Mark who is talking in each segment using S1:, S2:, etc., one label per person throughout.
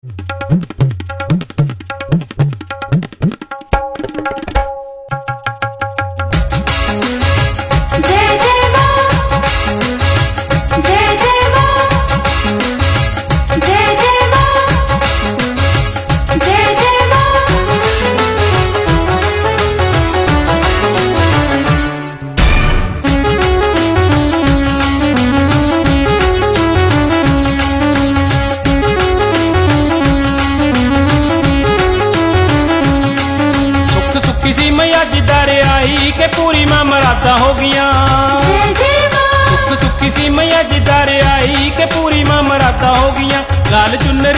S1: किसी मैया जिदारे आई के पूरी माँ मरादा हो गया। सुख सुखी सी मैया जिदारे आई के पूरी माँ मरादा हो गया। लाल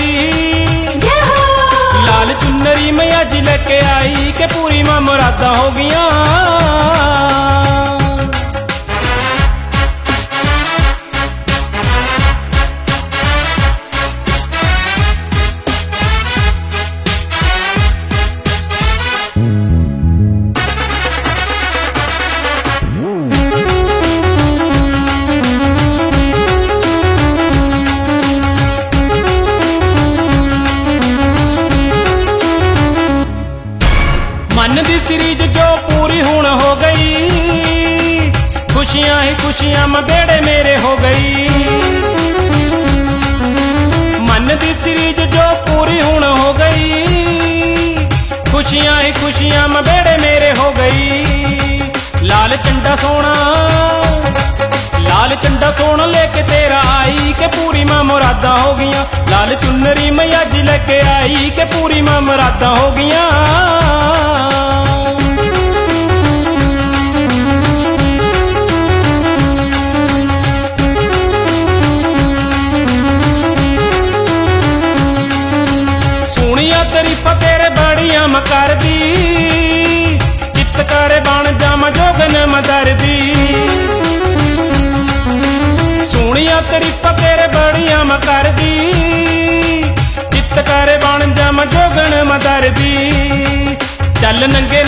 S1: चुनरी मैया जी लेके आई के पूरी माँ मरादा हो गया। मन दी सीरीज जो पूरी हुण हो गई, खुशियां ही खुशियां मबेड़े मेरे हो गई। मन दी सीरीज जो पूरी हुण हो गई, खुशियां ही खुशियां मबेड़े मेरे हो गई। लाल चंडा सोना लेके तेरा आई के पूरी माँ मुरादा हो गया। लाल चुनरी मैया जी लेके आई के पूरी माँ मुरादा हो गया। सुनिया तरीफा तेरे बड़िया मकर दी, चित करे बन जाम जोगन मदर दी। सुनिया तरीफा तेरे बड़िया मकर दी, चित करे बन जाम जोगन मदर दी। चल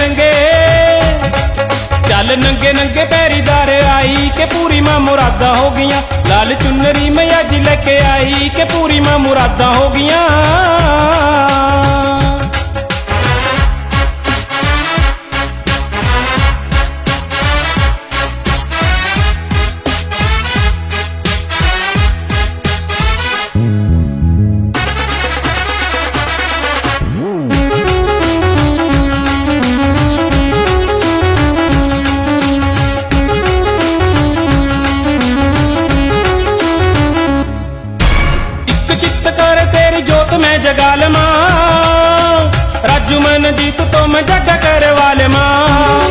S1: नंगे नंगे पैरीदार आई के पूरी माँ मुरादा हो गया। लाल चुनरी मैया जी लेके आई के पूरी माँ मुरादा हो गया। चित्त कर तेरी जोत में जगा ले माँ, राजू मन जीत तो मैं जगा कर वाले माँ।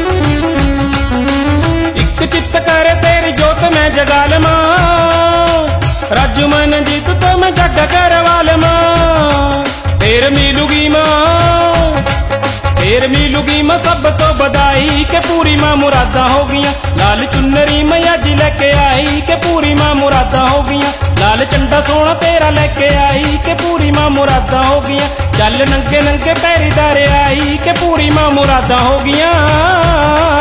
S1: एक चित्त कर तेरी जोत में जगा ले माँ, राजू मन जीत तो मैं जगा कर वाले माँ। फिर मिलूगी माँ सब तो बधाई के पूरी माँ मुरादा हो गया। लाल चुनरी मैया जी लेके आई के पूरी माँ मुरादा हो गया। लाल चंडा सोना तेरा लेके आई के पूरी माँ मुरादा हो गया। चल नंगे नंगे पैरीदार आई के पूरी माँ मुरादा हो गया।